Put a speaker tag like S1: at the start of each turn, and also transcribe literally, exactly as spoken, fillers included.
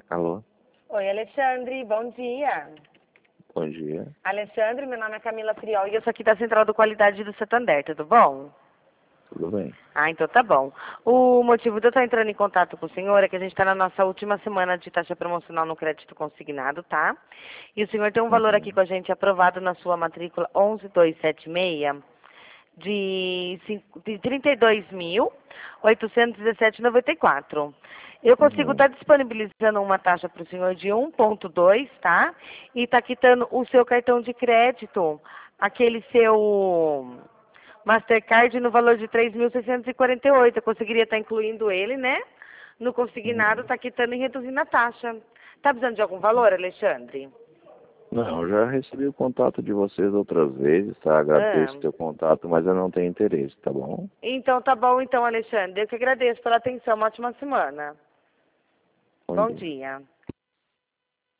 S1: Alô?
S2: Oi, Alexandre, bom dia.
S1: Bom dia.
S2: Alexandre, meu nome é Camila Priol e eu sou aqui da Central do Qualidade do Santander, tudo bom?
S1: Tudo bem?
S2: Ah, então tá bom. O motivo de eu estar entrando em contato com o senhor é que a gente está na nossa última semana de taxa promocional no crédito consignado, tá? E o senhor tem um valor aqui
S1: Uhum.
S2: com a gente aprovado na sua matrícula onze mil duzentos e setenta e seis de, cinco- de trinta e dois mil oitocentos e dezessete vírgula noventa e quatro. Eu consigo
S1: Uhum.
S2: estar disponibilizando uma taxa para o senhor de um ponto dois, tá? E está quitando o seu cartão de crédito, aquele seu Mastercard no valor de três mil seiscentos e quarenta e oito. Eu conseguiria estar incluindo ele, né? No consignado,
S1: Uhum.
S2: está quitando e reduzindo a taxa. Tá precisando de algum valor, Alexandre?
S1: Não, eu já recebi o contato de vocês outras vezes, tá?
S2: Ah.
S1: Agradeço o teu contato, mas eu não tenho interesse, tá bom?
S2: Então tá bom, então, Alexandre. Eu que agradeço pela atenção. Uma ótima semana.
S1: Bom
S2: Bom
S1: dia.
S2: dia.